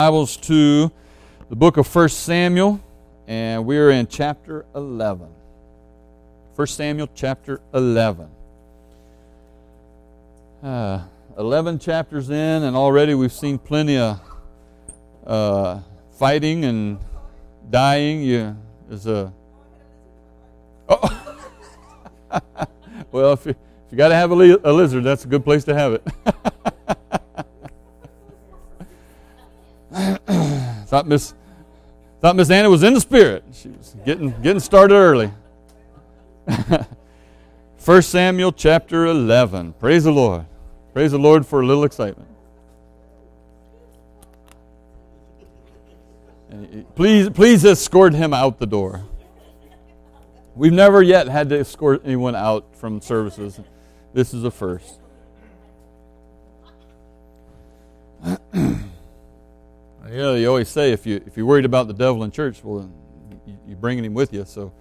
Bibles to the book of 1 Samuel, and we're in chapter 11. 1 Samuel chapter 11. 11 chapters in, and already we've seen plenty of fighting and dying. Well, if you got to have a lizard, that's a good place to have it. Thought Miss Anna was in the spirit. She was getting started early. 1 Samuel chapter 11. Praise the Lord. Praise the Lord for a little excitement. Please escort him out the door. We've never yet had to escort anyone out from services. This is a first. You know, you always say if you're worried about the devil in church, well, you're bringing him with you. So,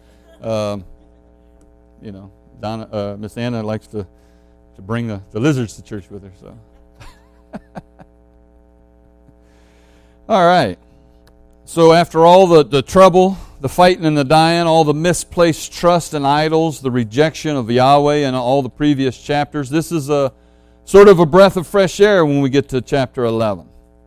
Miss Anna likes to bring the lizards to church with her. So, all right. So after all the trouble, the fighting and the dying, all the misplaced trust in idols, the rejection of Yahweh, and all the previous chapters, this is a sort of a breath of fresh air when we get to chapter 11.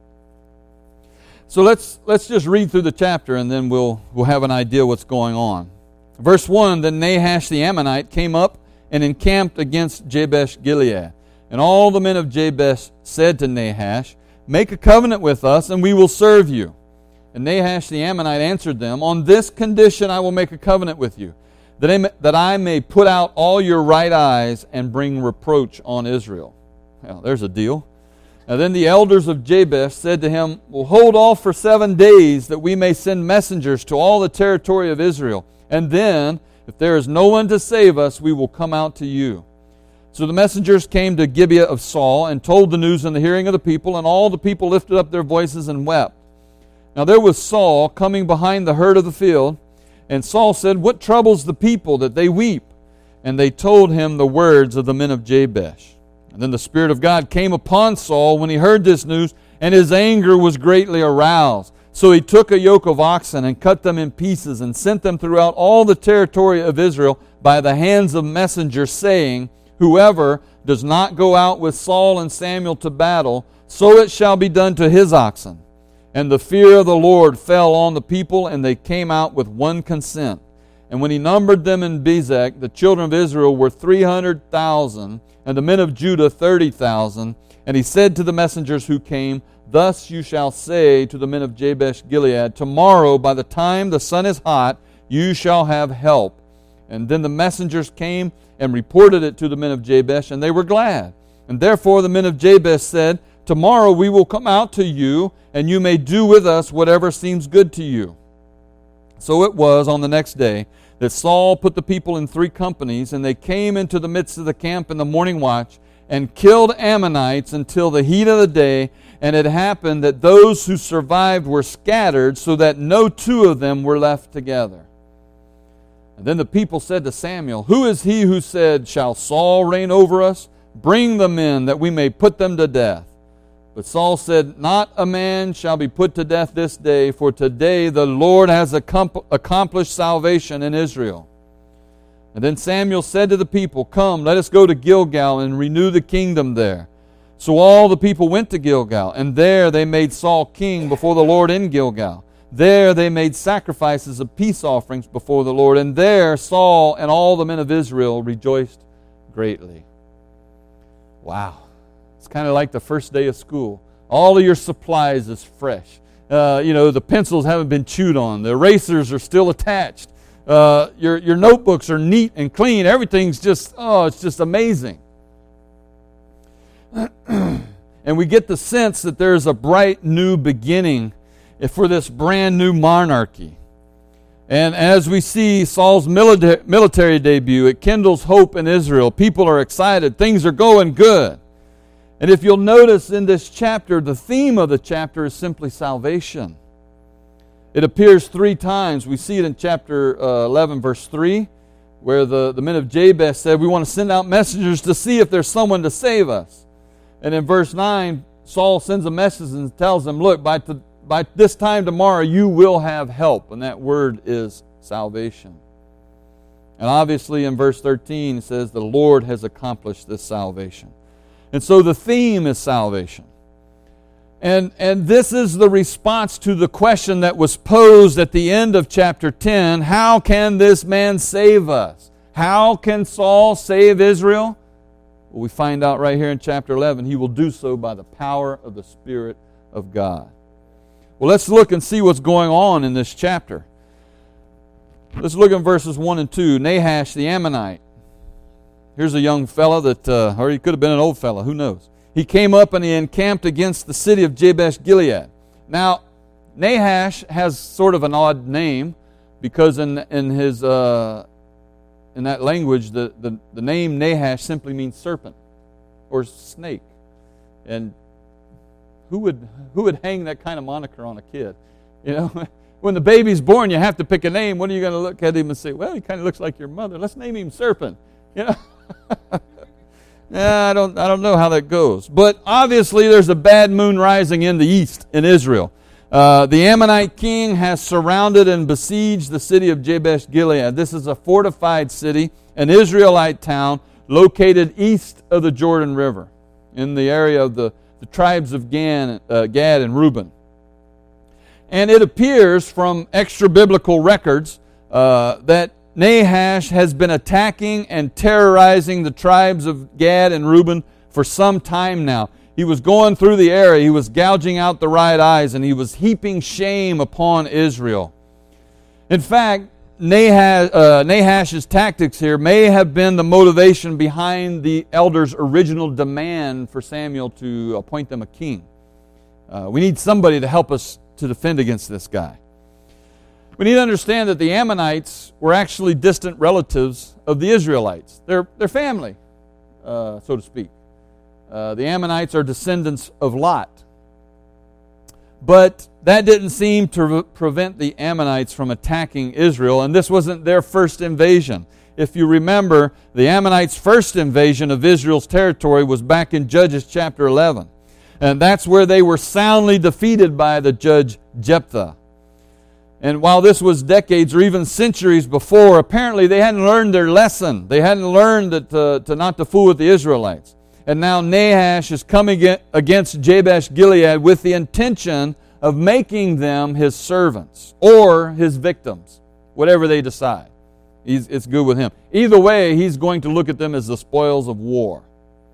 So let's just read through the chapter, and then we'll have an idea what's going on. Verse 1, Then Nahash the Ammonite came up and encamped against Jabesh Gilead. And all the men of Jabesh said to Nahash, Make a covenant with us, and we will serve you. And Nahash the Ammonite answered them, On this condition I will make a covenant with you, that I may put out all your right eyes and bring reproach on Israel. Well, there's a deal. Now then the elders of Jabesh said to him, Well, hold off for 7 days, that we may send messengers to all the territory of Israel. And then, if there is no one to save us, we will come out to you. So the messengers came to Gibeah of Saul and told the news in the hearing of the people, and all the people lifted up their voices and wept. Now there was Saul coming behind the herd of the field, and Saul said, What troubles the people that they weep? And they told him the words of the men of Jabesh. And then the Spirit of God came upon Saul when he heard this news, and his anger was greatly aroused. So he took a yoke of oxen and cut them in pieces and sent them throughout all the territory of Israel by the hands of messengers, saying, Whoever does not go out with Saul and Samuel to battle, so it shall be done to his oxen. And the fear of the Lord fell on the people, and they came out with one consent. And when he numbered them in Bezek, the children of Israel were 300,000, and the men of Judah 30,000. And he said to the messengers who came, Thus you shall say to the men of Jabesh Gilead, Tomorrow by the time the sun is hot, you shall have help. And then the messengers came and reported it to the men of Jabesh, and they were glad. And therefore the men of Jabesh said, Tomorrow we will come out to you, and you may do with us whatever seems good to you. So it was on the next day that Saul put the people in 3 companies, and they came into the midst of the camp in the morning watch, and killed Ammonites until the heat of the day. And it happened that those who survived were scattered, so that no 2 of them were left together. And then the people said to Samuel, Who is he who said, Shall Saul reign over us? Bring the men, that we may put them to death. But Saul said, Not a man shall be put to death this day, for today the Lord has accomplished salvation in Israel. And then Samuel said to the people, Come, let us go to Gilgal and renew the kingdom there. So all the people went to Gilgal, and there they made Saul king before the Lord in Gilgal. There they made sacrifices of peace offerings before the Lord, and there Saul and all the men of Israel rejoiced greatly. Wow. It's kind of like the first day of school. All of your supplies is fresh. The pencils haven't been chewed on. The erasers are still attached. Your notebooks are neat and clean. Everything's just, it's just amazing. And we get the sense that there's a bright new beginning for this brand new monarchy. And as we see Saul's military debut, it kindles hope in Israel. People are excited. Things are going good. And if you'll notice in this chapter, the theme of the chapter is simply salvation. It appears 3 times. We see it in chapter 11, verse 3, where the men of Jabesh said, We want to send out messengers to see if there's someone to save us. And in verse 9, Saul sends a message and tells them, Look, by by this time tomorrow you will have help. And that word is salvation. And obviously in verse 13 it says the Lord has accomplished this salvation. And so the theme is salvation. And this is the response to the question that was posed at the end of chapter 10. How can this man save us? How can Saul save Israel? Well, we find out right here in chapter 11, he will do so by the power of the Spirit of God. Well, let's look and see what's going on in this chapter. Let's look at verses 1 and 2. Nahash the Ammonite. Here's a young fella that, or he could have been an old fella, who knows. He came up and he encamped against the city of Jabesh-Gilead. Now, Nahash has sort of an odd name because in that language, the name Nahash simply means serpent or snake. And who would hang that kind of moniker on a kid? You know, when the baby's born, you have to pick a name. What are you going to look at him and say, well, he kind of looks like your mother. Let's name him Serpent. You know. Yeah, I don't know how that goes. But obviously there's a bad moon rising in the east in Israel. The Ammonite king has surrounded and besieged the city of Jabesh-Gilead. This is a fortified city, an Israelite town located east of the Jordan River in the area of the tribes of Gad and Reuben. And it appears from extra-biblical records that Nahash has been attacking and terrorizing the tribes of Gad and Reuben for some time now. He was going through the area, he was gouging out the right eyes, and he was heaping shame upon Israel. In fact, Nahash's tactics here may have been the motivation behind the elders' original demand for Samuel to appoint them a king. We need somebody to help us to defend against this guy. We need to understand that the Ammonites were actually distant relatives of the Israelites. They're family, so to speak. The Ammonites are descendants of Lot. But that didn't seem to prevent the Ammonites from attacking Israel, and this wasn't their first invasion. If you remember, the Ammonites' first invasion of Israel's territory was back in Judges chapter 11. And that's where they were soundly defeated by the judge Jephthah. And while this was decades or even centuries before, apparently they hadn't learned their lesson. They hadn't learned that to not to fool with the Israelites. And now Nahash is coming against Jabesh-Gilead with the intention of making them his servants or his victims, whatever they decide. It's good with him. Either way, he's going to look at them as the spoils of war.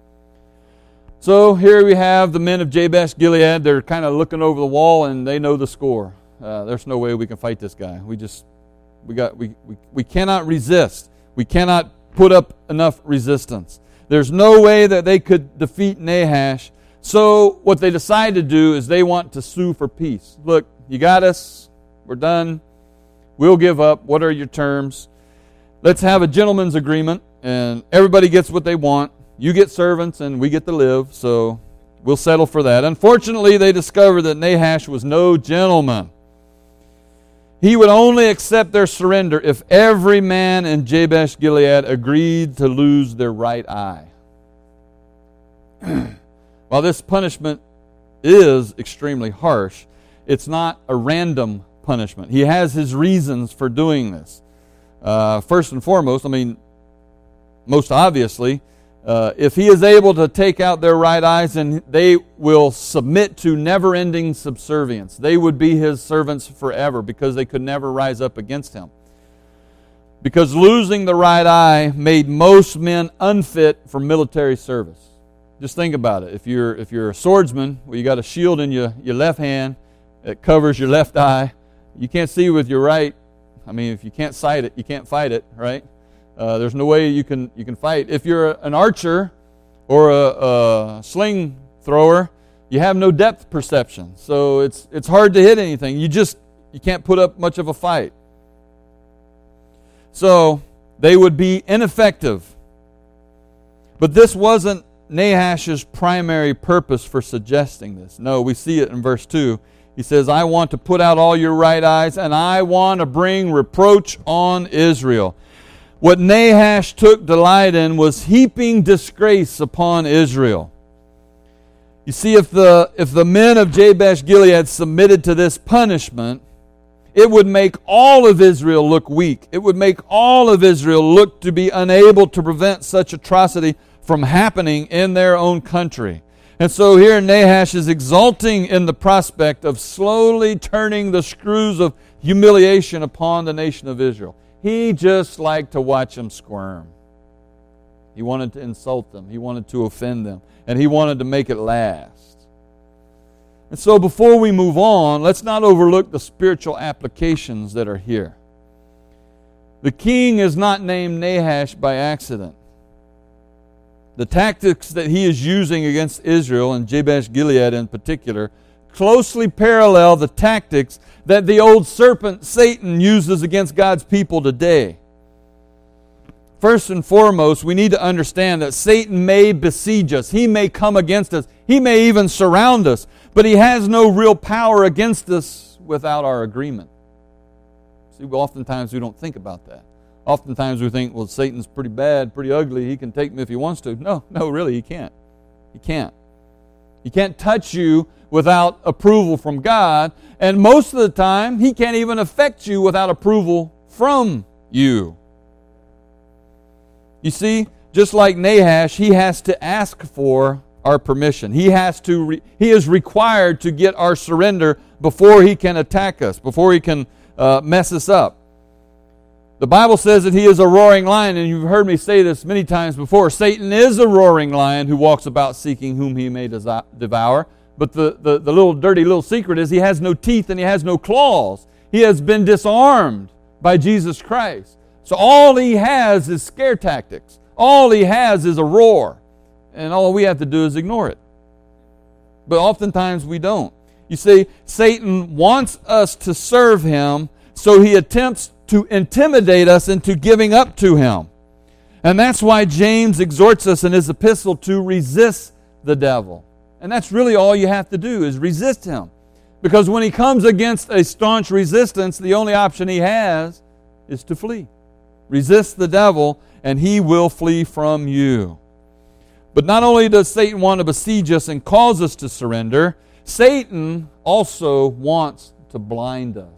So here we have the men of Jabesh-Gilead. They're kind of looking over the wall and they know the score. There's no way we can fight this guy. We cannot resist. We cannot put up enough resistance. There's no way that they could defeat Nahash. So what they decide to do is they want to sue for peace. Look, you got us. We're done. We'll give up. What are your terms? Let's have a gentleman's agreement, and everybody gets what they want. You get servants, and we get to live, so we'll settle for that. Unfortunately, they discovered that Nahash was no gentleman. He would only accept their surrender if every man in Jabesh-Gilead agreed to lose their right eye. While this punishment is extremely harsh, it's not a random punishment. He has his reasons for doing this. First and foremost, most obviously, if he is able to take out their right eyes, then they will submit to never-ending subservience. They would be his servants forever because they could never rise up against him. Because losing the right eye made most men unfit for military service. Just think about it. If you're a swordsman, well, you got a shield in your left hand that covers your left eye. You can't see with your right. If you can't sight it, you can't fight it, right? There's no way you can fight. If you're an archer or a sling thrower, you have no depth perception. So it's hard to hit anything. You can't put up much of a fight. So they would be ineffective. But this wasn't Nahash's primary purpose for suggesting this. No, we see it in verse 2. He says, I want to put out all your right eyes, and I want to bring reproach on Israel. What Nahash took delight in was heaping disgrace upon Israel. You see, if the men of Jabesh Gilead submitted to this punishment, it would make all of Israel look weak. It would make all of Israel look to be unable to prevent such atrocity from happening in their own country. And so here Nahash is exulting in the prospect of slowly turning the screws of humiliation upon the nation of Israel. He just liked to watch them squirm. He wanted to insult them. He wanted to offend them. And he wanted to make it last. And so before we move on, let's not overlook the spiritual applications that are here. The king is not named Nahash by accident. The tactics that he is using against Israel, and Jabesh Gilead in particular, closely parallel the tactics that the old serpent Satan uses against God's people today. First and foremost, we need to understand that Satan may besiege us. He may come against us. He may even surround us. But he has no real power against us without our agreement. See, oftentimes we don't think about that. Oftentimes we think, well, Satan's pretty bad, pretty ugly. He can take me if he wants to. No, really, he can't. He can't. He can't touch you without approval from God. And most of the time, he can't even affect you without approval from you. You see, just like Nahash, he has to ask for our permission. He is required to get our surrender before he can attack us, before he can mess us up. The Bible says that he is a roaring lion, and you've heard me say this many times before. Satan is a roaring lion who walks about seeking whom he may devour. But the little dirty little secret is he has no teeth and he has no claws. He has been disarmed by Jesus Christ. So all he has is scare tactics. All he has is a roar. And all we have to do is ignore it. But oftentimes we don't. You see, Satan wants us to serve him, so he attempts to intimidate us into giving up to him. And that's why James exhorts us in his epistle to resist the devil. And that's really all you have to do is resist him. Because when he comes against a staunch resistance, the only option he has is to flee. Resist the devil, and he will flee from you. But not only does Satan want to besiege us and cause us to surrender, Satan also wants to blind us.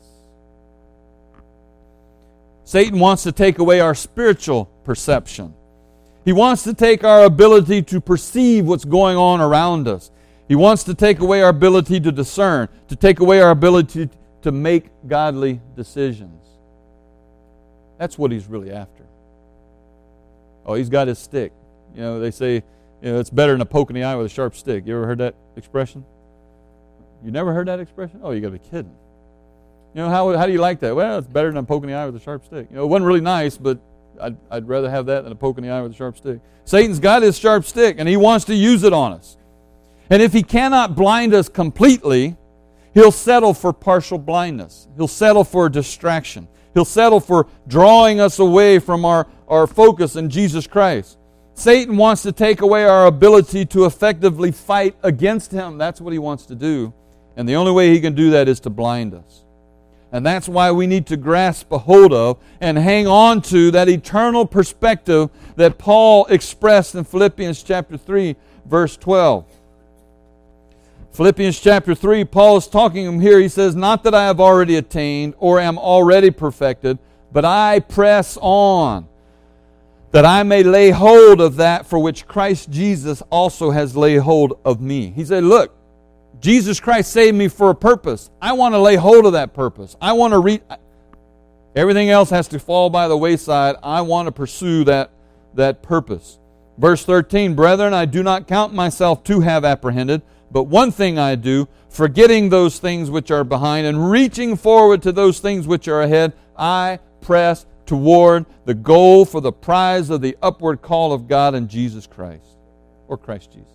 Satan wants to take away our spiritual perception. He wants to take our ability to perceive what's going on around us. He wants to take away our ability to discern, to take away our ability to make godly decisions. That's what he's really after. Oh, he's got his stick. You know, they say, it's better than a poke in the eye with a sharp stick. You ever heard that expression? You never heard that expression? Oh, you got to be kidding. You know, how do you like that? Well, it's better than a poke in the eye with a sharp stick. You know, it wasn't really nice, but I'd rather have that than a poke in the eye with a sharp stick. Satan's got his sharp stick, and he wants to use it on us. And if he cannot blind us completely, he'll settle for partial blindness. He'll settle for distraction. He'll settle for drawing us away from our focus in Jesus Christ. Satan wants to take away our ability to effectively fight against him. That's what he wants to do. And the only way he can do that is to blind us. And that's why we need to grasp a hold of and hang on to that eternal perspective that Paul expressed in Philippians chapter 3, verse 12. Philippians chapter 3, Paul is talking here. He says, "Not that I have already attained or am already perfected, but I press on, that I may lay hold of that for which Christ Jesus also has laid hold of me." He said, look, Jesus Christ saved me for a purpose. I want to lay hold of that purpose. I want to everything else has to fall by the wayside. I want to pursue that purpose. Verse 13, "Brethren, I do not count myself to have apprehended, but one thing I do, forgetting those things which are behind and reaching forward to those things which are ahead, I press toward the goal for the prize of the upward call of God in Jesus Christ," or Christ Jesus.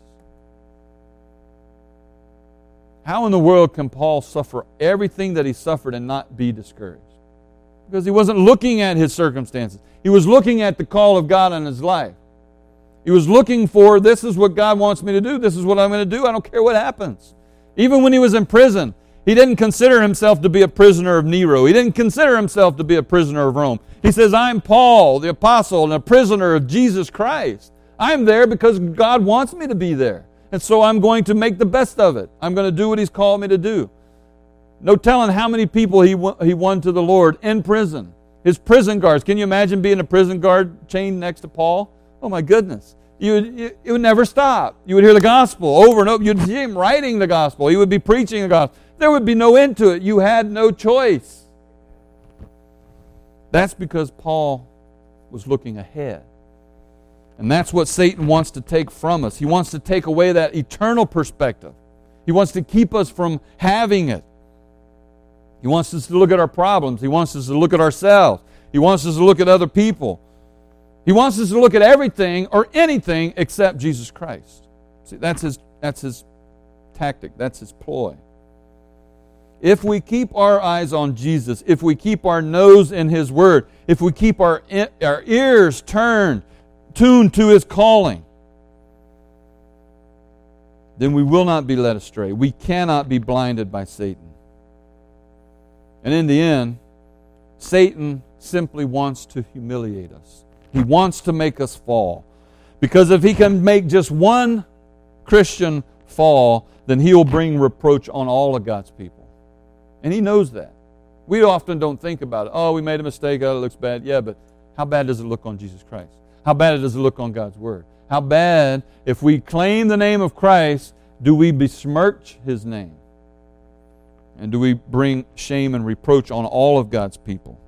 How in the world can Paul suffer everything that he suffered and not be discouraged? Because he wasn't looking at his circumstances. He was looking at the call of God on his life. He was looking for, this is what God wants me to do. This is what I'm going to do. I don't care what happens. Even when he was in prison, he didn't consider himself to be a prisoner of Nero. He didn't consider himself to be a prisoner of Rome. He says, I'm Paul, the apostle, and a prisoner of Jesus Christ. I'm there because God wants me to be there. And so I'm going to make the best of it. I'm going to do what He's called me to do. No telling how many people he won to the Lord in prison. His prison guards. Can you imagine being a prison guard chained next to Paul? Oh my goodness. It would never stop. You would hear the gospel over and over. You'd see him writing the gospel. He would be preaching the gospel. There would be no end to it. You had no choice. That's because Paul was looking ahead. And that's what Satan wants to take from us. He wants to take away that eternal perspective. He wants to keep us from having it. He wants us to look at our problems. He wants us to look at ourselves. He wants us to look at other people. He wants us to look at everything or anything except Jesus Christ. See, that's his tactic. That's his ploy. If we keep our eyes on Jesus, if we keep our nose in His Word, if we keep our ears tuned to His calling, then we will not be led astray. We cannot be blinded by Satan. And in the end, Satan simply wants to humiliate us. He wants to make us fall. Because if he can make just one Christian fall, then he will bring reproach on all of God's people. And he knows that. We often don't think about it. Oh, we made a mistake. Oh, it looks bad. Yeah, but how bad does it look on Jesus Christ? How bad does it look on God's Word? How bad, if we claim the name of Christ, do we besmirch His name? And do we bring shame and reproach on all of God's people?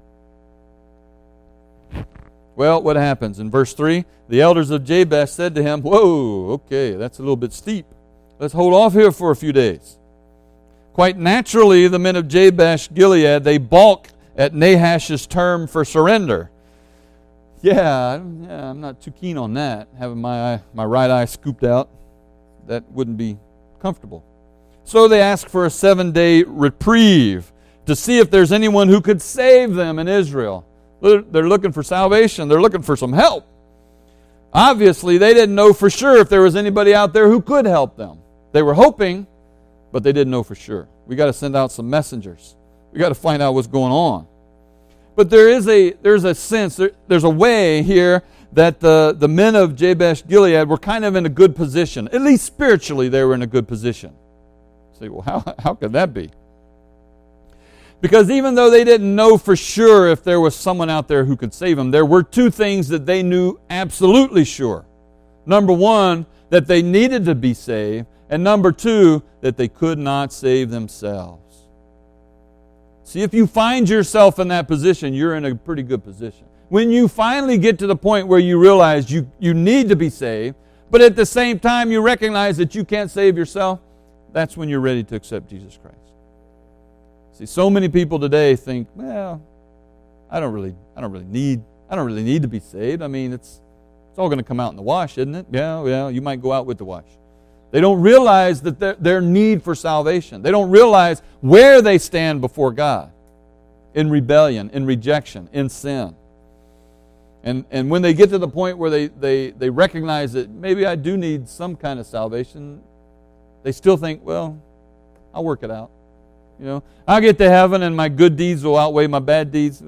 Well, what happens? In verse 3, the elders of Jabesh said to him, whoa, okay, that's a little bit steep. Let's hold off here for a few days. Quite naturally, the men of Jabesh Gilead, they balk at Nahash's term for surrender. Yeah, I'm not too keen on that, having my right eye scooped out. That wouldn't be comfortable. So they ask for a 7-day reprieve to see if there's anyone who could save them in Israel. They're looking for salvation. They're looking for some help. Obviously, they didn't know for sure if there was anybody out there who could help them. They were hoping, but they didn't know for sure. We got to send out some messengers. We got to find out what's going on. But there's a sense, there's a way here that the men of Jabesh Gilead were kind of in a good position. At least spiritually, they were in a good position. Say, well, how could that be? Because even though they didn't know for sure if there was someone out there who could save them, there were two things that they knew absolutely sure. Number one, that they needed to be saved. And number two, that they could not save themselves. See, if you find yourself in that position, you're in a pretty good position. When you finally get to the point where you realize you need to be saved, but at the same time you recognize that you can't save yourself, that's when you're ready to accept Jesus Christ. See, so many people today think, well, I don't really need to be saved. I mean, it's all going to come out in the wash, isn't it? Yeah, you might go out with the wash. They don't realize that their need for salvation. They don't realize where they stand before God in rebellion, in rejection, in sin. And when they get to the point where they recognize that maybe I do need some kind of salvation, they still think, well, I'll work it out. You know, I'll get to heaven and my good deeds will outweigh my bad deeds.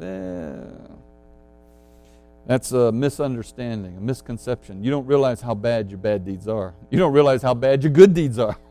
That's a misunderstanding, a misconception. You don't realize how bad your bad deeds are. You don't realize how bad your good deeds are.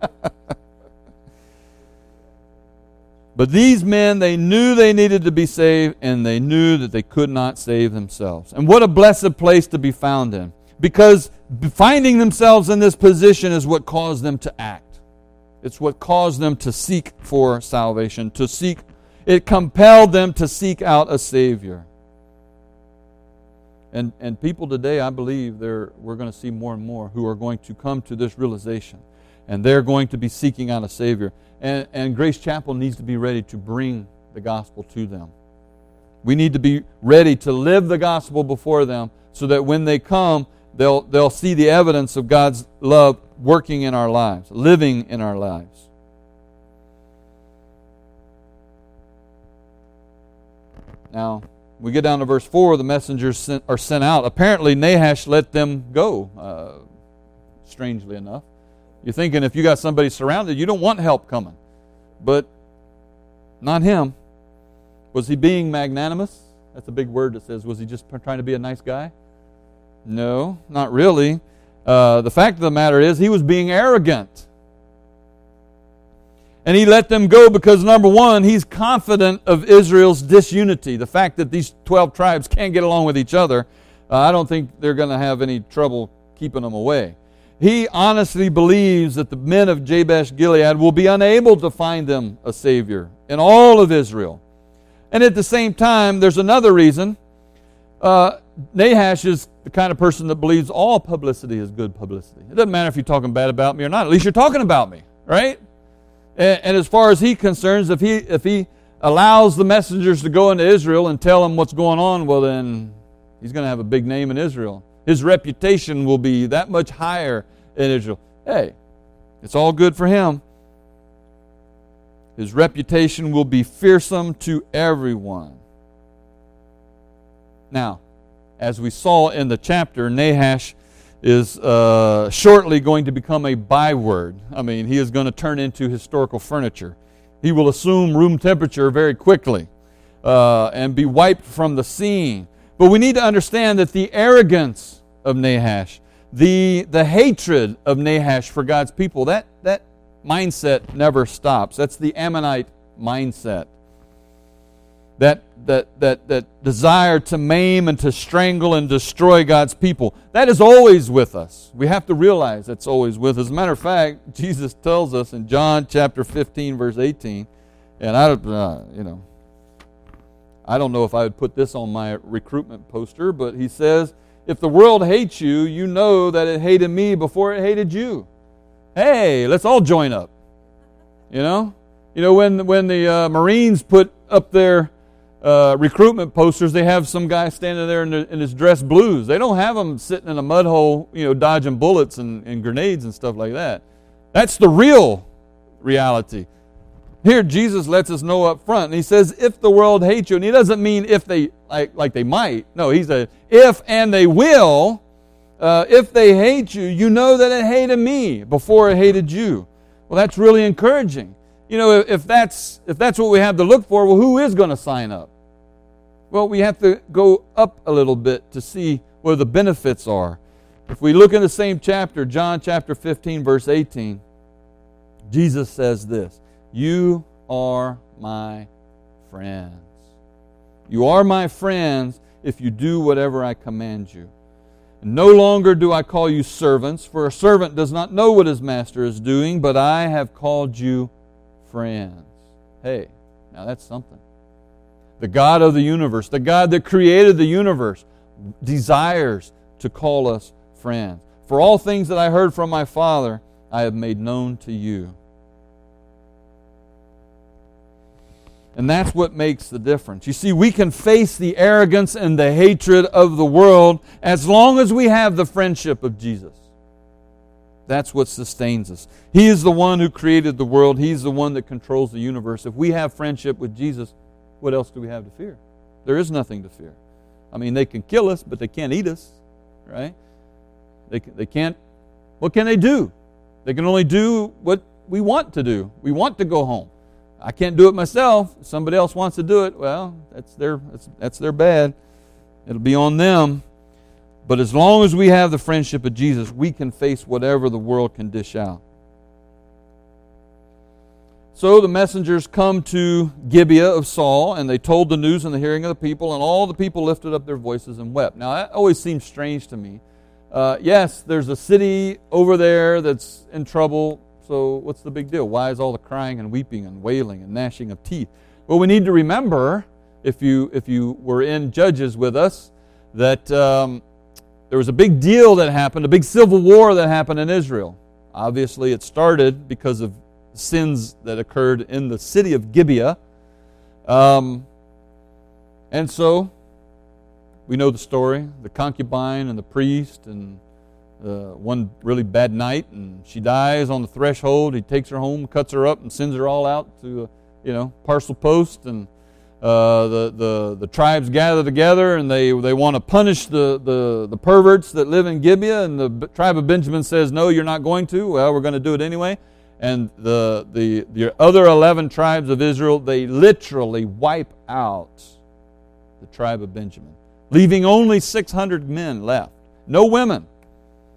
But these men, they knew they needed to be saved, and they knew that they could not save themselves. And what a blessed place to be found in. Because finding themselves in this position is what caused them to act. It's what caused them to seek for salvation, it compelled them to seek out a Savior. And people today, I believe, we're going to see more and more who are going to come to this realization. And they're going to be seeking out a Savior. And Grace Chapel needs to be ready to bring the gospel to them. We need to be ready to live the gospel before them so that when they come, they'll see the evidence of God's love working in our lives, living in our lives. Now, we get down to verse 4, the messengers are sent out. Apparently, Nahash let them go, strangely enough. You're thinking if you got somebody surrounded, you don't want help coming. But not him. Was he being magnanimous? That's a big word that says, was he just trying to be a nice guy? No, not really. The fact of the matter is, he was being arrogant. And he let them go because, number one, he's confident of Israel's disunity. The fact that these 12 tribes can't get along with each other, I don't think they're going to have any trouble keeping them away. He honestly believes that the men of Jabesh Gilead will be unable to find them a Savior in all of Israel. And at the same time, there's another reason. Nahash is the kind of person that believes all publicity is good publicity. It doesn't matter if you're talking bad about me or not. At least you're talking about me, right? And as far as he's concerned, if he allows the messengers to go into Israel and tell them what's going on, well then he's going to have a big name in Israel. His reputation will be that much higher in Israel. Hey, it's all good for him. His reputation will be fearsome to everyone. Now, as we saw in the chapter, Nahash is shortly going to become a byword. I mean, he is going to turn into historical furniture. He will assume room temperature very quickly and be wiped from the scene. But we need to understand that the arrogance of Nahash, the hatred of Nahash for God's people, that mindset never stops. That's the Ammonite mindset. That desire to maim and to strangle and destroy God's people. That is always with us. We have to realize that's always with us. As a matter of fact, Jesus tells us in John chapter 15, verse 18, and I don't know if I would put this on my recruitment poster, but he says, if the world hates you, you know that it hated me before it hated you. Hey, let's all join up. You know when the Marines put up their recruitment posters, they have some guy standing there in his dress blues. They don't have him sitting in a mud hole, dodging bullets and grenades and stuff like that. That's the real reality. Here, Jesus lets us know up front, and he says, if the world hates you, and he doesn't mean if they, like they might. No, he said, if and they will, if they hate you, you know that it hated me before it hated you. Well, that's really encouraging. If that's what we have to look for, well, who is going to sign up? Well, we have to go up a little bit to see where the benefits are. If we look in the same chapter, John chapter 15, verse 18, Jesus says this, you are my friends. You are my friends if you do whatever I command you. And no longer do I call you servants, for a servant does not know what his master is doing, but I have called you friends. Hey, now that's something. The God of the universe, the God that created the universe, desires to call us friends. For all things that I heard from my Father, I have made known to you. And that's what makes the difference. You see, we can face the arrogance and the hatred of the world as long as we have the friendship of Jesus. That's what sustains us. He is the one who created the world. He's the one that controls the universe. If we have friendship with Jesus, what else do we have to fear? There is nothing to fear. I mean, they can kill us, but they can't eat us, right? They can't. What can they do? They can only do what we want to do. We want to go home. I can't do it myself. If somebody else wants to do it, well, that's their bad. It'll be on them. But as long as we have the friendship of Jesus, we can face whatever the world can dish out. So the messengers come to Gibeah of Saul, and they told the news in the hearing of the people, and all the people lifted up their voices and wept. Now, that always seems strange to me. Yes, there's a city over there that's in trouble, so what's the big deal? Why is all the crying and weeping and wailing and gnashing of teeth? Well, we need to remember, if you were in Judges with us, that there was a big deal that happened, a big civil war that happened in Israel. Obviously, it started because of sins that occurred in the city of Gibeah. And so, we know the story. The concubine and the priest, and one really bad night, and she dies on the threshold. He takes her home, cuts her up, and sends her all out to, parcel post, and the tribes gather together, and they want to punish the perverts that live in Gibeah, and the tribe of Benjamin says, no, you're not going to. Well, we're going to do it anyway. And the other 11 tribes of Israel, they literally wipe out the tribe of Benjamin, leaving only 600 men left. No women.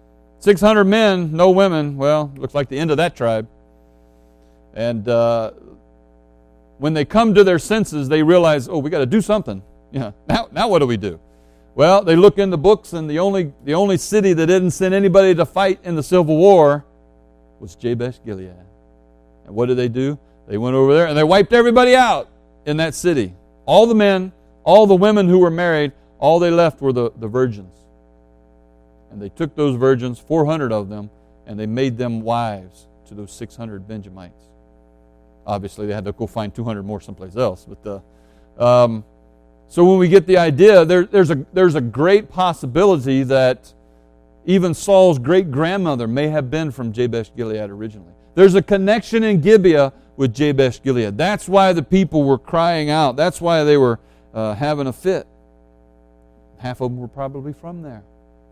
600 men, no women. Well, looks like the end of that tribe. And when they come to their senses, they realize, oh, we got to do something. Yeah. Now what do we do? Well, they look in the books, and the only city that didn't send anybody to fight in the Civil War was Jabesh Gilead. And what did they do? They went over there and they wiped everybody out in that city. All the men, all the women who were married, all they left were the virgins. And they took those virgins, 400 of them, and they made them wives to those 600 Benjamites. Obviously, they had to go find 200 more someplace else. But so when we get the idea, there's a great possibility that even Saul's great-grandmother may have been from Jabesh Gilead originally. There's a connection in Gibeah with Jabesh Gilead. That's why the people were crying out. That's why they were having a fit. Half of them were probably from there.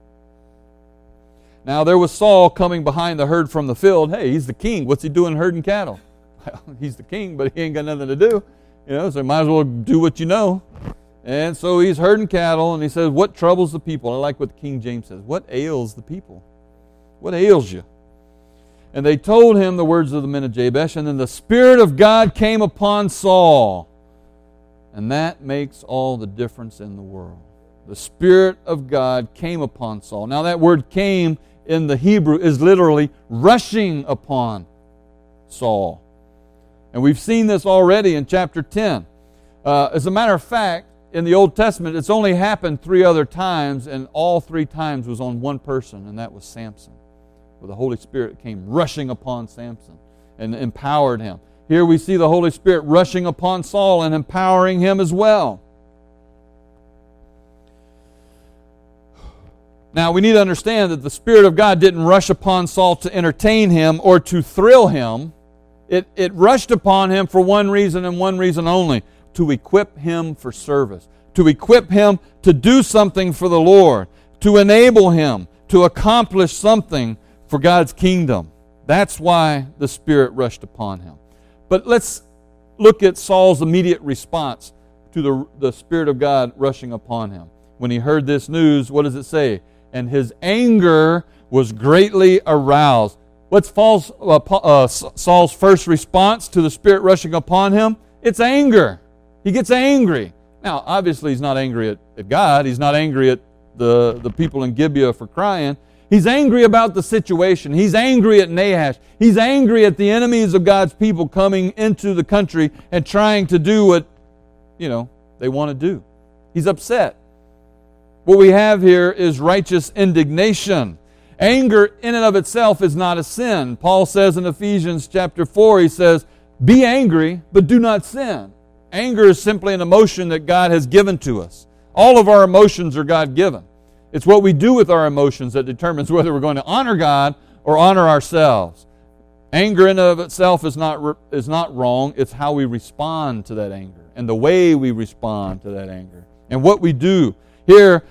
Now there was Saul coming behind the herd from the field. Hey, he's the king. What's he doing herding cattle? Well, he's the king, but he ain't got nothing to do. So you might as well do what you know. And so he's herding cattle, and he says, what troubles the people? I like what King James says. What ails the people? What ails you? And they told him the words of the men of Jabesh, and then the Spirit of God came upon Saul. And that makes all the difference in the world. The Spirit of God came upon Saul. Now that word came in the Hebrew is literally rushing upon Saul. And we've seen this already in chapter 10. As a matter of fact, in the Old Testament, it's only happened 3 other times, and all 3 times was on one person, and that was Samson, where the Holy Spirit came rushing upon Samson and empowered him. Here we see the Holy Spirit rushing upon Saul and empowering him as well. Now, we need to understand that the Spirit of God didn't rush upon Saul to entertain him or to thrill him. It rushed upon him for one reason and one reason only: to equip him for service, to equip him to do something for the Lord, to enable him to accomplish something for God's kingdom. That's why the Spirit rushed upon him. But let's look at Saul's immediate response to the Spirit of God rushing upon him. When he heard this news, what does it say? And his anger was greatly aroused. What's Saul's first response to the Spirit rushing upon him? It's anger. He gets angry. Now, obviously, he's not angry at God. He's not angry at the people in Gibeah for crying. He's angry about the situation. He's angry at Nahash. He's angry at the enemies of God's people coming into the country and trying to do what, they want to do. He's upset. What we have here is righteous indignation. Anger in and of itself is not a sin. Paul says in Ephesians chapter 4, he says, be angry, but do not sin. Anger is simply an emotion that God has given to us. All of our emotions are God-given. It's what we do with our emotions that determines whether we're going to honor God or honor ourselves. Anger in and of itself is not wrong. It's how we respond to that anger and the way we respond to that anger and what we do. Here,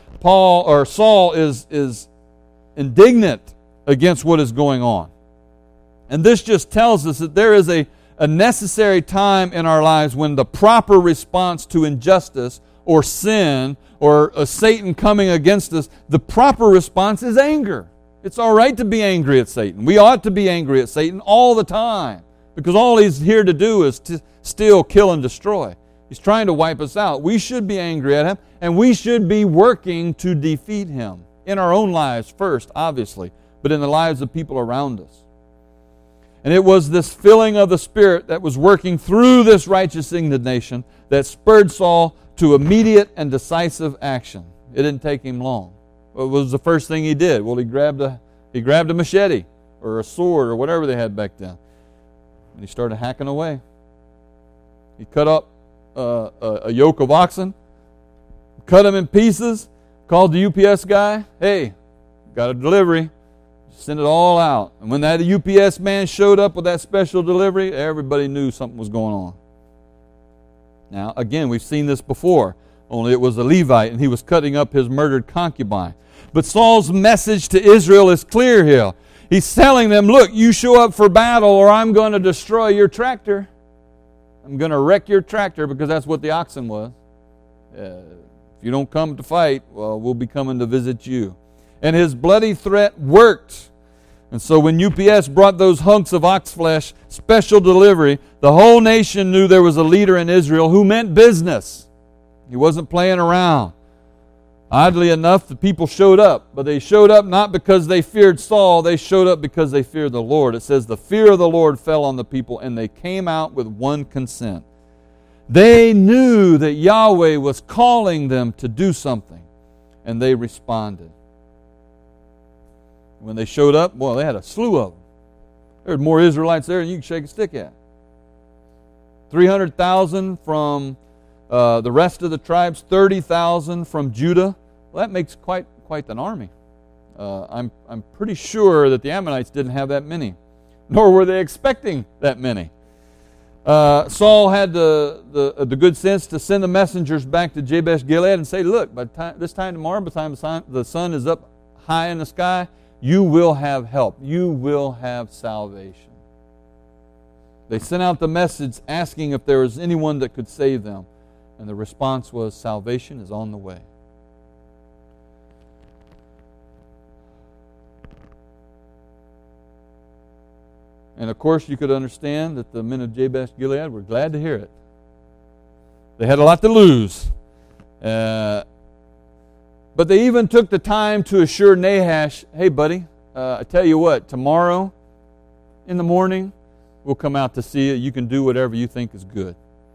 Saul is indignant against what is going on. And this just tells us that there is a necessary time in our lives when the proper response to injustice or sin or Satan coming against us, the proper response is anger. It's all right to be angry at Satan. We ought to be angry at Satan all the time, because all he's here to do is to steal, kill, and destroy. He's trying to wipe us out. We should be angry at him, and we should be working to defeat him in our own lives first, obviously, but in the lives of people around us. And it was this filling of the Spirit that was working through this righteous indignation that spurred Saul to immediate and decisive action. It didn't take him long. What was the first thing he did? Well, he grabbed a machete or a sword or whatever they had back then, and he started hacking away. He cut up a yoke of oxen, cut them in pieces, called the UPS guy. Hey, got a delivery. Send it all out. And when that UPS man showed up with that special delivery, everybody knew something was going on. Now, again, we've seen this before, only it was a Levite, and he was cutting up his murdered concubine. But Saul's message to Israel is clear here. He's telling them, look, you show up for battle or I'm going to destroy your tractor. I'm going to wreck your tractor, because that's what the oxen was. If you don't come to fight, well, we'll be coming to visit you. And his bloody threat worked. And so when UPS brought those hunks of ox flesh, special delivery, the whole nation knew there was a leader in Israel who meant business. He wasn't playing around. Oddly enough, the people showed up, but they showed up not because they feared Saul, they showed up because they feared the Lord. It says the fear of the Lord fell on the people, and they came out with one consent. They knew that Yahweh was calling them to do something, and they responded. When they showed up, well, they had a slew of them. There were more Israelites there than you can shake a stick at. 300,000 from the rest of the tribes, 30,000 from Judah. Well, that makes quite an army. I'm pretty sure that the Ammonites didn't have that many, nor were they expecting that many. Saul had the good sense to send the messengers back to Jabesh Gilead and say, look, this time tomorrow, by the time the sun is up high in the sky, you will have help. You will have salvation. They sent out the message asking if there was anyone that could save them. And the response was, salvation is on the way. And of course, you could understand that the men of Jabesh Gilead were glad to hear it. They had a lot to lose. But they even took the time to assure Nahash, hey buddy, I tell you what, tomorrow in the morning, we'll come out to see you. You can do whatever you think is good.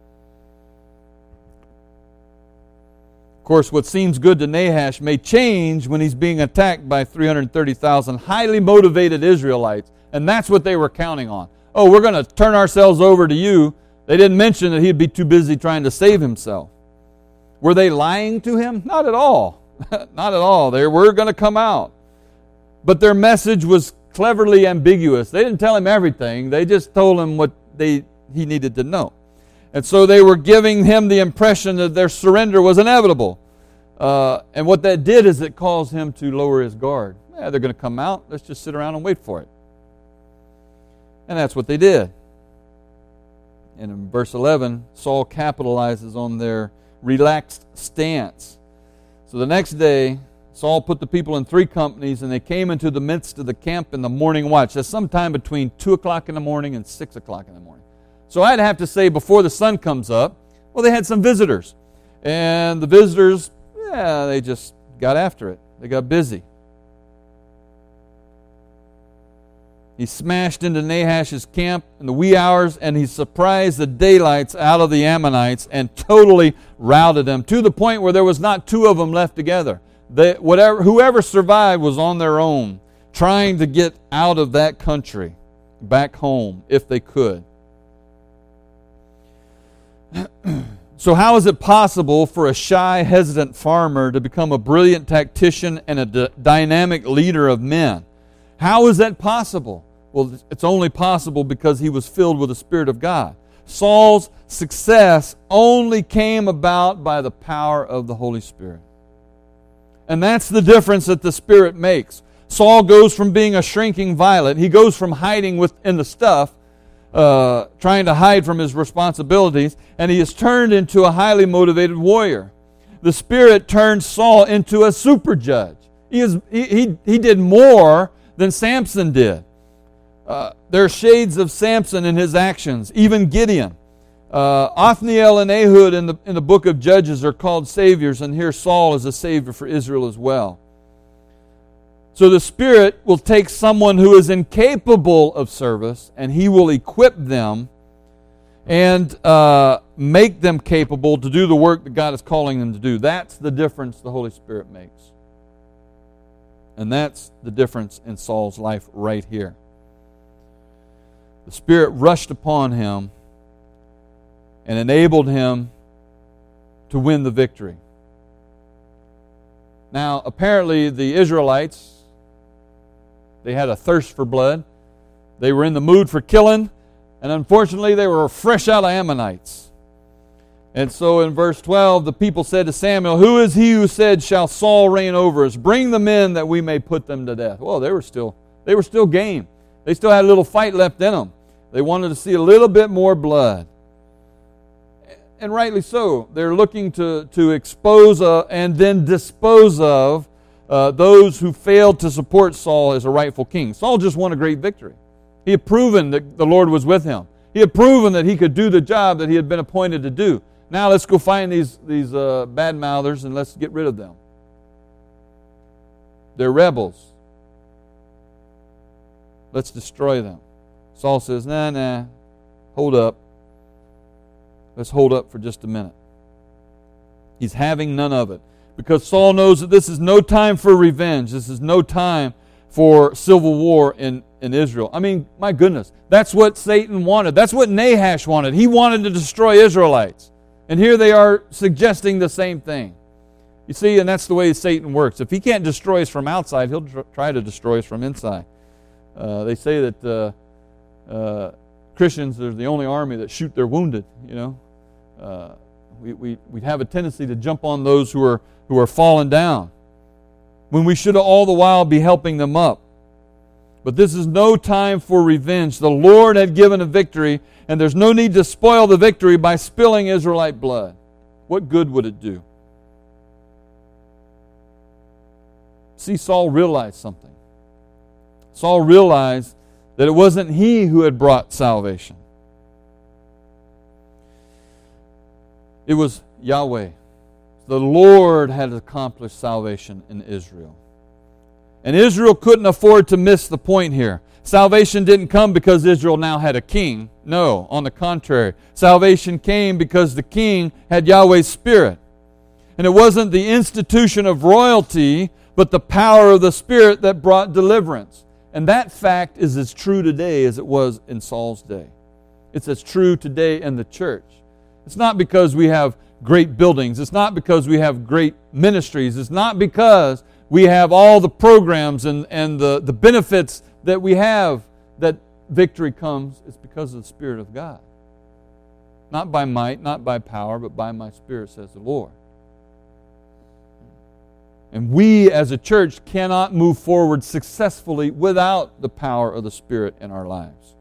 Of course, what seems good to Nahash may change when he's being attacked by 330,000 highly motivated Israelites. And that's what they were counting on. Oh, we're going to turn ourselves over to you. They didn't mention that he'd be too busy trying to save himself. Were they lying to him? Not at all. Not at all. They were going to come out. But their message was cleverly ambiguous. They didn't tell him everything. They just told him what he needed to know. And so they were giving him the impression that their surrender was inevitable. And what that did is it caused him to lower his guard. Yeah, they're going to come out. Let's just sit around and wait for it. And that's what they did. And in verse 11, Saul capitalizes on their relaxed stance. So the next day, Saul put the people in 3 companies, and they came into the midst of the camp in the morning watch. That's sometime between 2 o'clock in the morning and 6 o'clock in the morning. So I'd have to say before the sun comes up, well, they had some visitors. And the visitors, they just got after it. They got busy. He smashed into Nahash's camp in the wee hours, and he surprised the daylights out of the Ammonites and totally routed them to the point where there was not 2 of them left together. Whoever survived was on their own, trying to get out of that country, back home, if they could. So how is it possible for a shy, hesitant farmer to become a brilliant tactician and a dynamic leader of men? How is that possible? Well, it's only possible because he was filled with the Spirit of God. Saul's success only came about by the power of the Holy Spirit. And that's the difference that the Spirit makes. Saul goes from being a shrinking violet. He goes from hiding within the stuff, trying to hide from his responsibilities, and he is turned into a highly motivated warrior. The Spirit turned Saul into a super judge. He did more than Samson did. There are shades of Samson in his actions, even Gideon. Othniel and Ehud in the book of Judges are called saviors, and here Saul is a savior for Israel as well. So the Spirit will take someone who is incapable of service, and He will equip them and make them capable to do the work that God is calling them to do. That's the difference the Holy Spirit makes. And that's the difference in Saul's life right here. The Spirit rushed upon him and enabled him to win the victory. Now, apparently the Israelites, they had a thirst for blood. They were in the mood for killing, and unfortunately they were fresh out of Ammonites. And so in verse 12, the people said to Samuel, "Who is he who said, 'Shall Saul reign over us? Bring them in that we may put them to death.'" Well, they were still game. They still had a little fight left in them. They wanted to see a little bit more blood. And rightly so. They're looking to expose and then dispose of those who failed to support Saul as a rightful king. Saul just won a great victory. He had proven that the Lord was with him. He had proven that he could do the job that he had been appointed to do. Now let's go find these bad-mouthers and let's get rid of them. They're rebels. Let's destroy them. Saul says, nah, hold up. Let's hold up for just a minute. He's having none of it. Because Saul knows that this is no time for revenge. This is no time for civil war in Israel. I mean, my goodness, that's what Satan wanted. That's what Nahash wanted. He wanted to destroy Israelites. And here they are suggesting the same thing. You see, and that's the way Satan works. If he can't destroy us from outside, he'll try to destroy us from inside. They say that Christians are the only army that shoot their wounded. We have a tendency to jump on those who are falling down, when we should all the while be helping them up. But this is no time for revenge. The Lord had given a victory, and there's no need to spoil the victory by spilling Israelite blood. What good would it do? See, Saul realized something. Saul realized that it wasn't he who had brought salvation. It was Yahweh. The Lord had accomplished salvation in Israel. And Israel couldn't afford to miss the point here. Salvation didn't come because Israel now had a king. No, on the contrary. Salvation came because the king had Yahweh's Spirit. And it wasn't the institution of royalty, but the power of the Spirit that brought deliverance. And that fact is as true today as it was in Saul's day. It's as true today in the church. It's not because we have great buildings. It's not because we have great ministries. It's not because we have all the programs and the benefits that we have that victory comes. It's because of the Spirit of God. Not by might, not by power, but by my Spirit, says the Lord. And we as a church cannot move forward successfully without the power of the Spirit in our lives.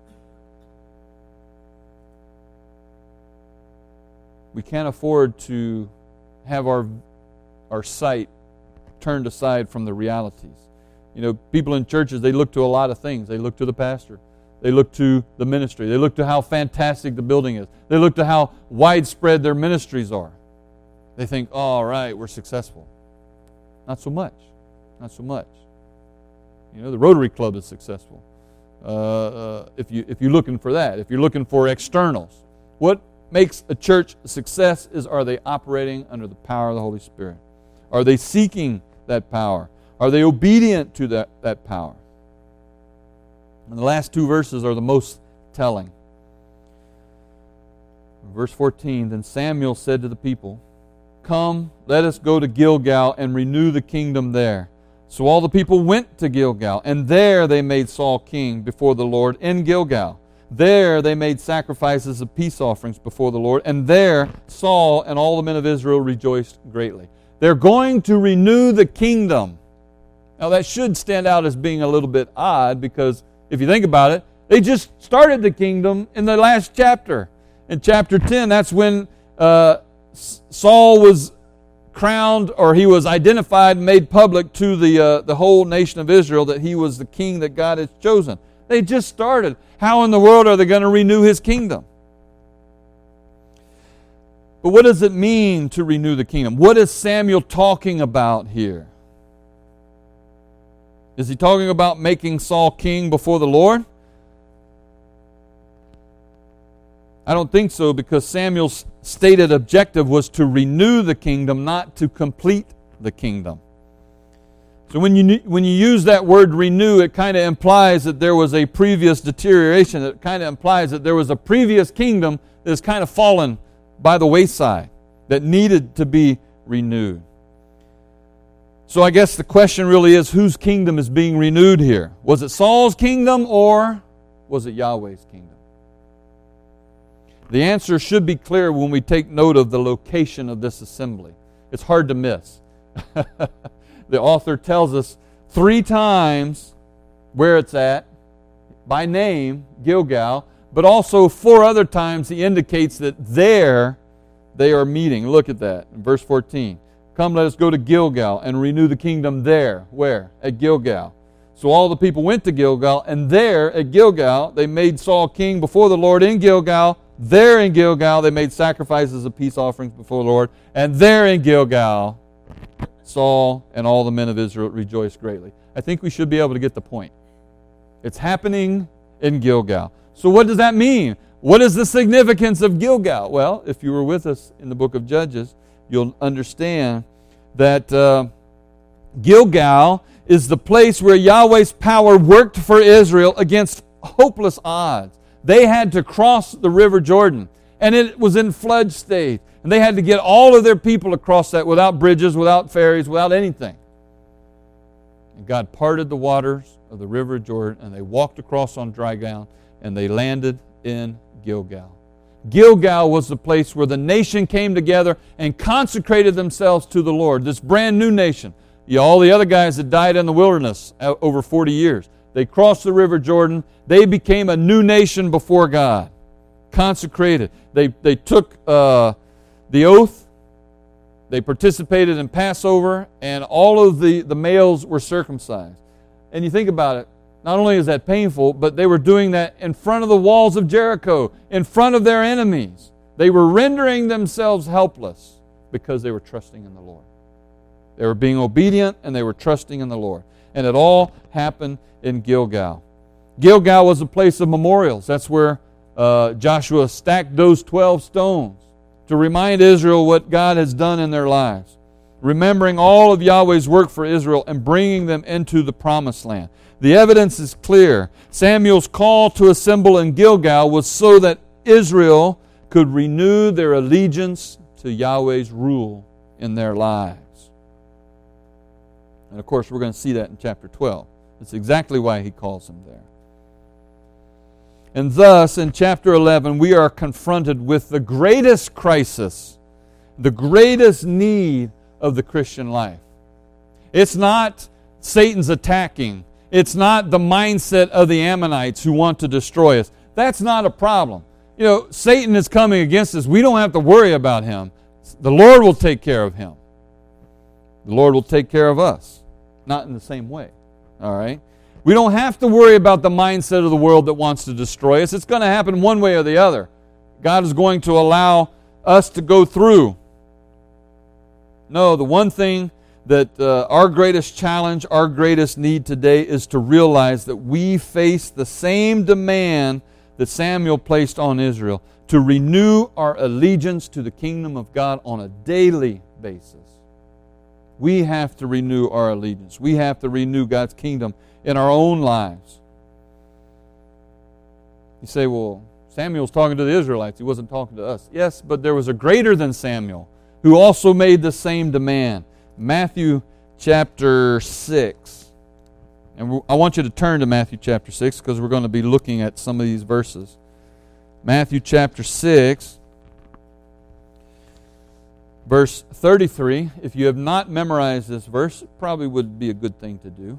We can't afford to have our sight turned aside from the realities. People in churches, they look to a lot of things. They look to the pastor. They look to the ministry. They look to how fantastic the building is. They look to how widespread their ministries are. They think, oh, all right, we're successful. Not so much. Not so much. The Rotary Club is successful. If you're looking for that, if you're looking for externals, what makes a church a success is, are they operating under the power of the Holy Spirit? Are they seeking that power? Are they obedient to that power? And the last two verses are the most telling. Verse 14, then Samuel said to the people, come, let us go to Gilgal and renew the kingdom there. So all the people went to Gilgal, and there they made Saul king before the Lord in Gilgal. There they made sacrifices of peace offerings before the Lord, and there Saul and all the men of Israel rejoiced greatly. They're going to renew the kingdom. Now that should stand out as being a little bit odd, because if you think about it, they just started the kingdom in the last chapter. In chapter 10, that's when Saul was crowned, or he was identified and made public to the whole nation of Israel that he was the king that God has chosen. They just started. How in the world are they going to renew his kingdom? But what does it mean to renew the kingdom? What is Samuel talking about here? Is he talking about making Saul king before the Lord? I don't think so, because Samuel's stated objective was to renew the kingdom, not to complete the kingdom. So when you use that word renew, it kind of implies that there was a previous deterioration. It kind of implies that there was a previous kingdom that has kind of fallen by the wayside, that needed to be renewed. So I guess the question really is, whose kingdom is being renewed here? Was it Saul's kingdom, or was it Yahweh's kingdom? The answer should be clear when we take note of the location of this assembly. It's hard to miss. The author tells us 3 times where it's at, by name, Gilgal, but also 4 other times he indicates that there they are meeting. Look at that in verse 14. Come, let us go to Gilgal and renew the kingdom there. Where? At Gilgal. So all the people went to Gilgal, and there at Gilgal, they made Saul king before the Lord in Gilgal. There in Gilgal, they made sacrifices of peace offerings before the Lord. And there in Gilgal, Saul and all the men of Israel rejoiced greatly. I think we should be able to get the point. It's happening in Gilgal. So what does that mean? What is the significance of Gilgal? Well, if you were with us in the book of Judges, you'll understand that Gilgal is the place where Yahweh's power worked for Israel against hopeless odds. They had to cross the river Jordan, and it was in flood state. And they had to get all of their people across that without bridges, without ferries, without anything. And God parted the waters of the river Jordan, and they walked across on dry ground, and they landed in Gilgal. Gilgal was the place where the nation came together and consecrated themselves to the Lord, this brand new nation. All the other guys that died in the wilderness over 40 years, they crossed the river Jordan. They became a new nation before God, consecrated. They took the oath. They participated in Passover, and all of the males were circumcised. And you think about it, not only is that painful, but they were doing that in front of the walls of Jericho, in front of their enemies. They were rendering themselves helpless because they were trusting in the Lord. They were being obedient, and they were trusting in the Lord. And it all happened in Gilgal. Gilgal was a place of memorials. That's where Joshua stacked those 12 stones to remind Israel what God has done in their lives, remembering all of Yahweh's work for Israel and bringing them into the promised land. The evidence is clear. Samuel's call to assemble in Gilgal was so that Israel could renew their allegiance to Yahweh's rule in their lives. And of course, we're going to see that in chapter 12. That's exactly why he calls them there. And thus, in chapter 11, we are confronted with the greatest crisis, the greatest need of the Christian life. It's not Satan's attacking. It's not the mindset of the Ammonites who want to destroy us. That's not a problem. You know, Satan is coming against us. We don't have to worry about him. The Lord will take care of him. The Lord will take care of us. Not in the same way. All right? We don't have to worry about the mindset of the world that wants to destroy us. It's going to happen one way or the other. God is going to allow us to go through. No, the one thing that our greatest challenge, our greatest need today is to realize that we face the same demand that Samuel placed on Israel to renew our allegiance to the kingdom of God on a daily basis. We have to renew our allegiance. We have to renew God's kingdom in our own lives. You say, well, Samuel's talking to the Israelites. He wasn't talking to us. Yes, but there was a greater than Samuel who also made the same demand. Matthew chapter 6. And I want you to turn to Matthew chapter 6 because we're going to be looking at some of these verses. Matthew chapter 6. Verse 33, if you have not memorized this verse, it probably would be a good thing to do.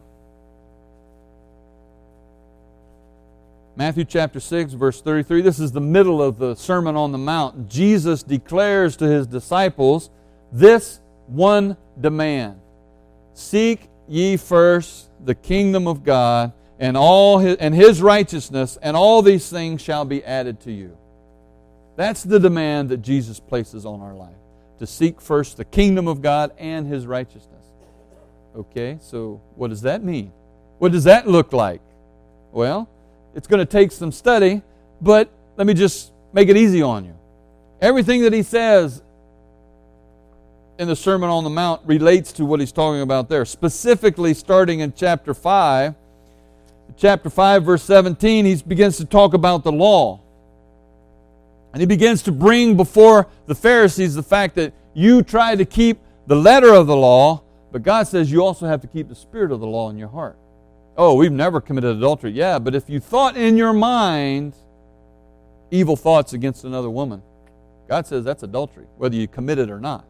Matthew chapter 6, verse 33, this is the middle of the Sermon on the Mount. Jesus declares to his disciples this one demand. Seek ye first the kingdom of God and his righteousness, and all these things shall be added to you. That's the demand that Jesus places on our life. To seek first the kingdom of God and his righteousness. Okay, so what does that mean? What does that look like? Well, it's going to take some study, but let me just make it easy on you. Everything that he says in the Sermon on the Mount relates to what he's talking about there. Specifically, starting in chapter 5. Chapter 5, verse 17, he begins to talk about the law. And he begins to bring before the Pharisees the fact that you try to keep the letter of the law, but God says you also have to keep the spirit of the law in your heart. Oh, we've never committed adultery. Yeah, but if you thought in your mind evil thoughts against another woman, God says that's adultery, whether you commit it or not.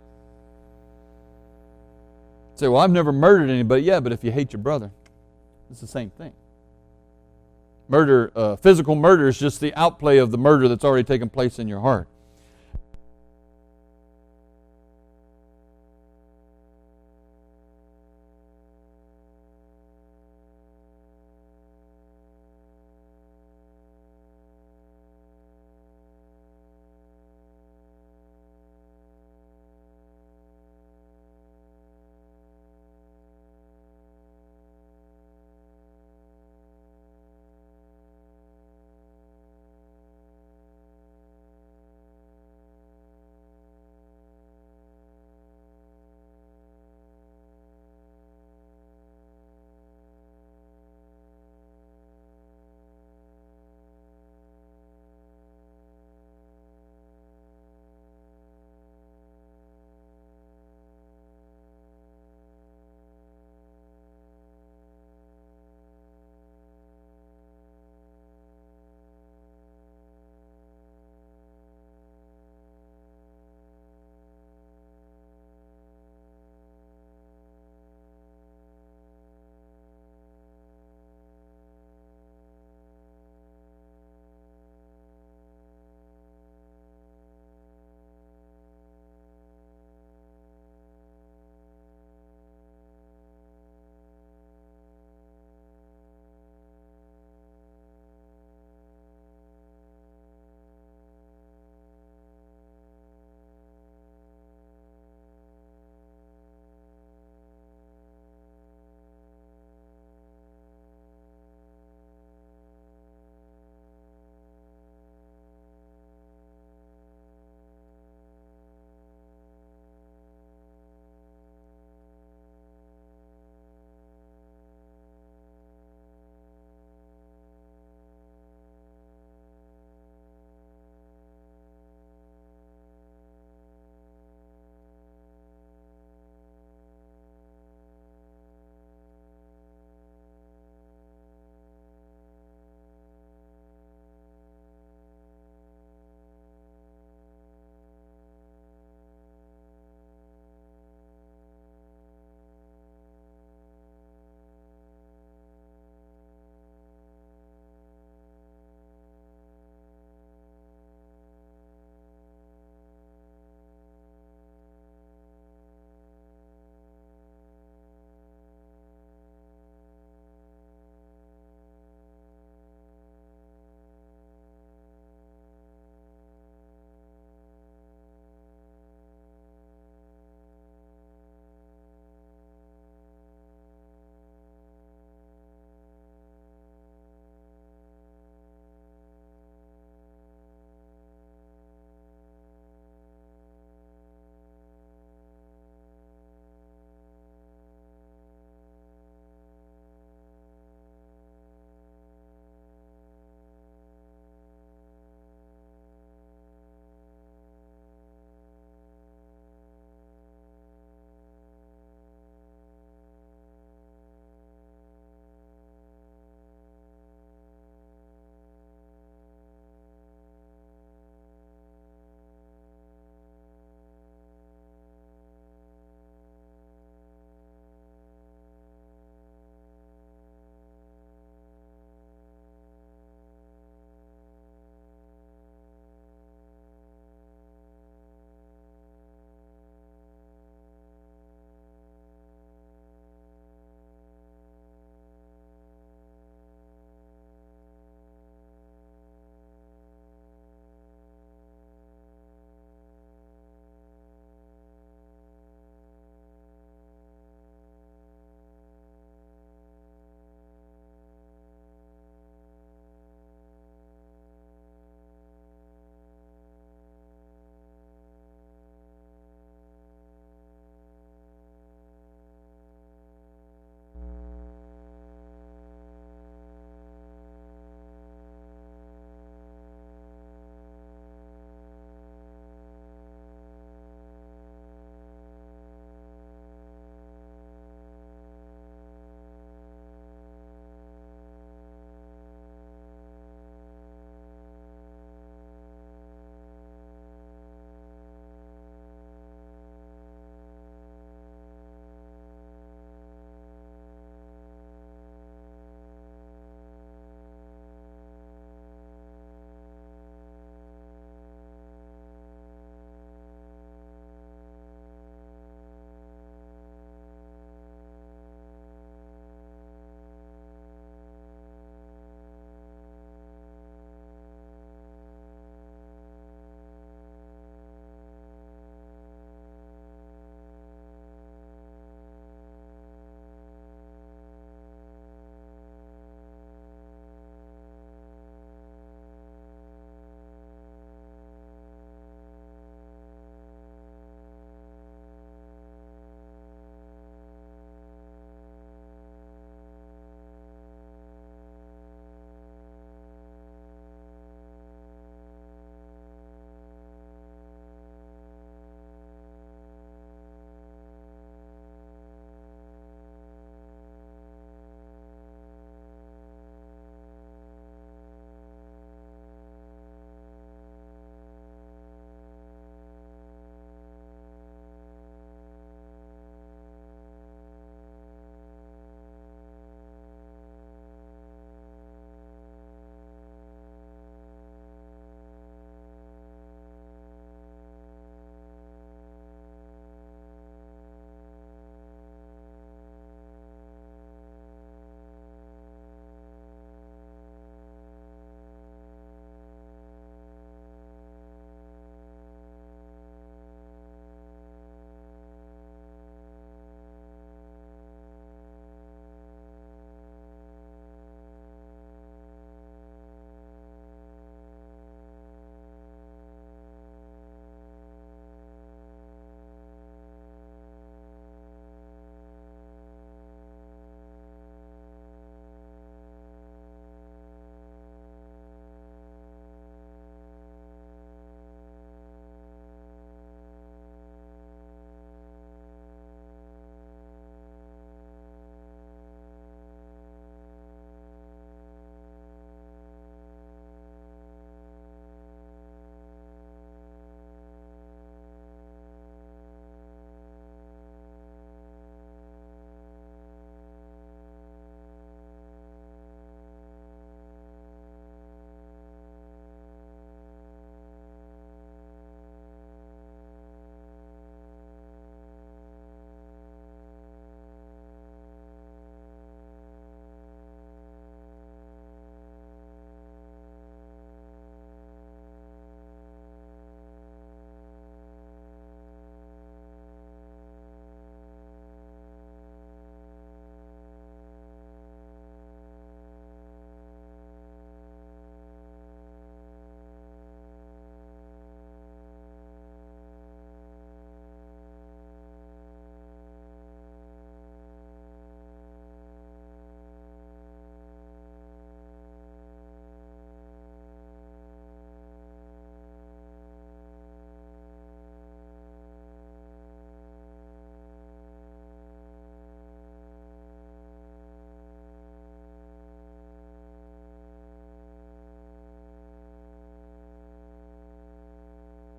You say, well, I've never murdered anybody. Yeah, but if you hate your brother, it's the same thing. Murder, physical murder is just the outplay of the murder that's already taken place in your heart.